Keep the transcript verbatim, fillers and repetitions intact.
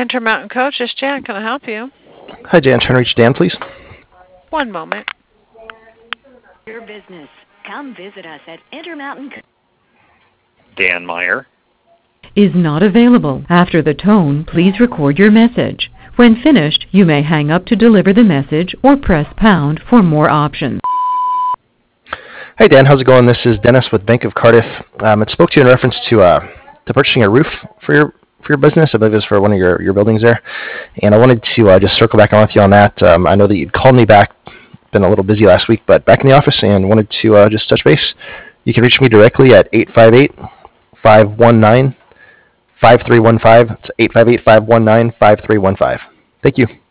Intermountain Coach, this is Jan. Can I help you? Hi, Jan. Trying to reach Dan, please. One moment. Your business. Come visit us at Intermountain. Dan Meyer is not available. After the tone, please record your message. When finished, you may hang up to deliver the message or press pound for more options. Hi, Dan. How's it going? This is Dennis with Bank of Cardiff. Um, I spoke to you in reference to uh, to purchasing a roof for your for your business. I believe it was for one of your, your buildings there. And I wanted to uh, just circle back on with you on that. Um, I know that you'd called me back. Been a little busy last week, but back in the office and wanted to uh, just touch base. You can reach me directly at eight five eight, five one nine, five three one five. It's eight five eight, five one nine, five three one five. Thank you.